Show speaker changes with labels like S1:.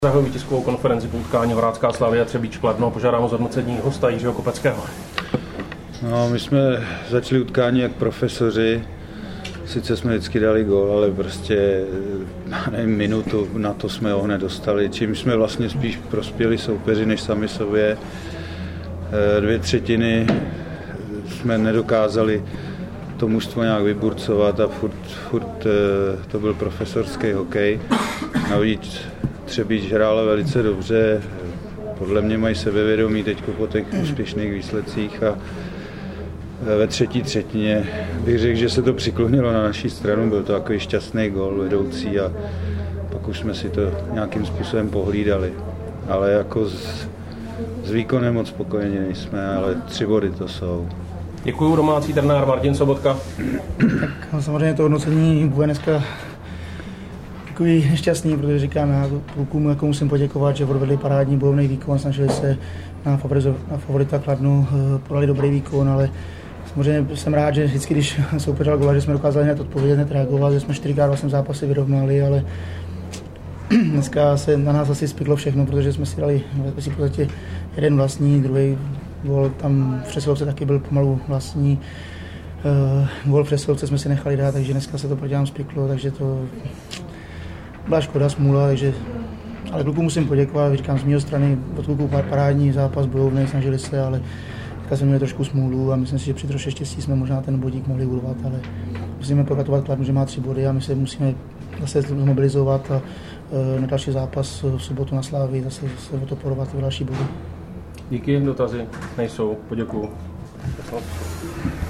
S1: Zahajuji tiskovou konferenci po utkání Horácká Slavia Třebíč Kladno. Požádám o zhodnocení hosta Jiřího Kopeckého.
S2: No, my jsme začali utkání jak profesoři. Sice jsme vždycky dali gól, ale prostě nevím, minutu na to jsme ho nedostali. Čím jsme vlastně spíš prospěli soupeři než sami sobě. 2/3 jsme nedokázali to mužstvo nějak vyburcovat a furt to byl profesorský hokej. Navíc Třebíč hrála velice dobře, podle mě mají sebevědomí teď po těch úspěšných výsledcích a ve třetí třetině bych řekl, že se to přiklonilo na naší stranu, byl to takový šťastný gól vedoucí a pak už jsme si to nějakým způsobem pohlídali. Ale jako s výkonem moc spokojeni nejsme, ale 3 body to jsou.
S1: Děkuju, domácí trenér Martin Sobotka.
S3: Tak samozřejmě to hodnocení bude dneska takový nešťastný, protože říkám, já klukům jako musím poděkovat, že odvedli parádní bojovný výkon, snažili se na favorita Kladnu, podali dobrý výkon, ale samozřejmě jsem rád, že vždycky, když soupeř dal góla, že jsme dokázali hned odpovědět, hned reagovat, že jsme 4x vlastně zápasy vyrovnali, ale dneska se na nás asi spiklo všechno, protože jsme si dali v podstatě jeden vlastní, druhý gól tam v přesilovce taky byl pomalu vlastní. Gól v přesilovce jsme si nechali dát, takže dneska se to proti nám spiklo, takže to byla škoda, smůla, takže ale klukům musím poděkovat, říkám z mého strany od kluků parádní zápas, bojovný, snažili se, ale teďka jsme měli trošku smůlu a myslím si, že při troše štěstí jsme možná ten bodík mohli urvat, ale musíme pogratulovat Kladnu, že má 3 body a my se musíme zase zmobilizovat a na další zápas v sobotu na Slávii zase o to porovat další body.
S1: Díky, dotazy nejsou, poděkuju.